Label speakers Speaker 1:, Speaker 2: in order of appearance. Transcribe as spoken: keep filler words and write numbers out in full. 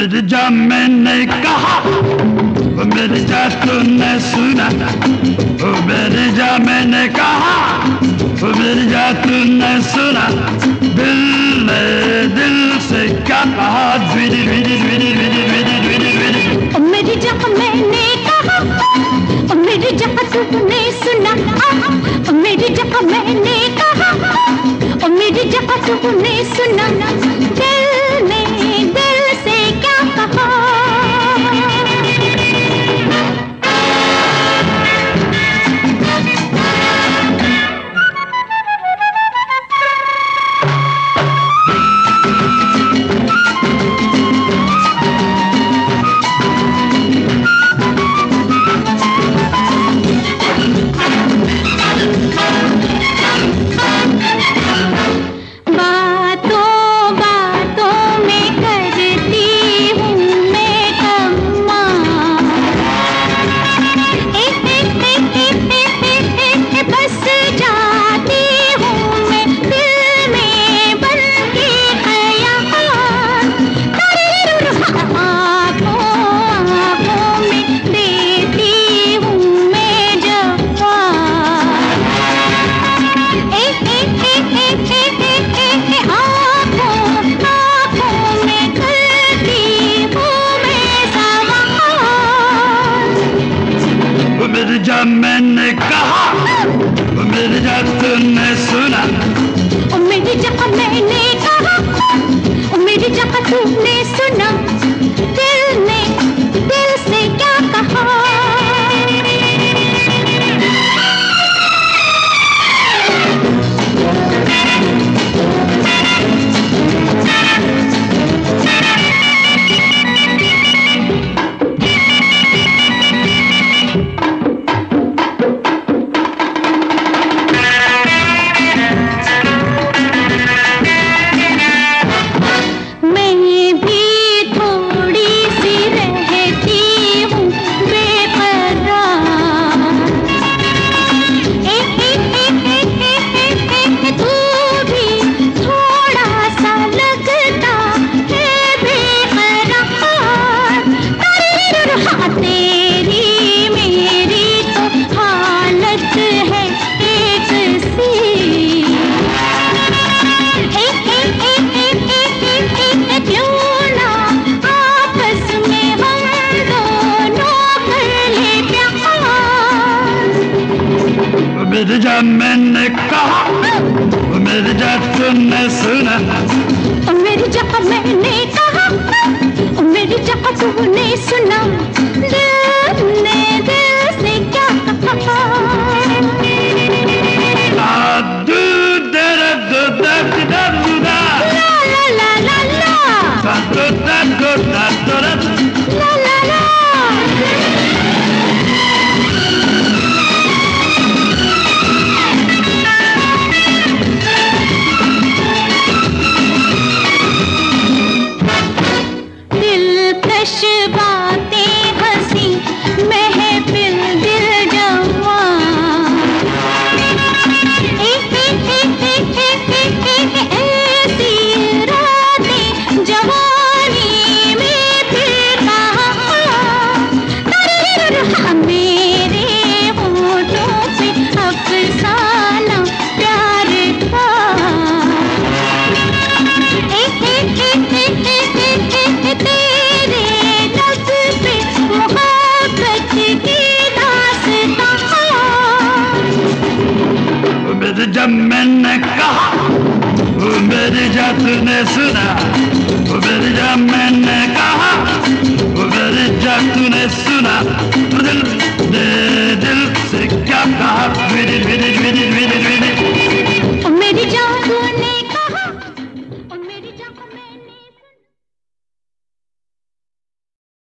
Speaker 1: मेरी जान मैंने कहा, ओ मेरी जान तूने सुना, ओ मेरी जान मैंने कहा, ओ मेरी जान तूने सुना, दिल ने दिल से क्या कहा, द्विदी द्विदी द्विदी द्विदी द्विदी द्विदी द्विदी।
Speaker 2: ओ मेरी जान मैंने कहा, ओ मेरी जान तूने सुना, ओ मेरी जान मैंने कहा, ओ मेरी जान तूने सुना, दिल ने दिल से क्या कहा।
Speaker 1: मेरी जान मैंने कहा, ओ मेरी जान तूने सुना,
Speaker 2: ओ मेरी जान मैंने कहा, ओ मेरी जान तूने सुना, दिल ने दिल से क्या कहा।
Speaker 1: मेरी जान मैंने कहा, ओ मेरी जान तूने सुना,
Speaker 2: ओ मेरी जान मैंने कहा, ओ मेरी जान तूने सुना, दिल ने दिल से क्या कहा।
Speaker 1: दू दर दू दर दर दू दा,
Speaker 2: ला ला ला ला ला,
Speaker 1: दू दर दू दर दू दर,
Speaker 2: ला ला ला।
Speaker 1: मेरी जान मैंने कहा, ओ मेरी जान तूने सुना, ओ मेरी जान मैंने कहा, ओ मेरी जान तूने सुना, दिल ने दिल से क्या कहा, द्विदी द्विदी द्विदी द्विदी।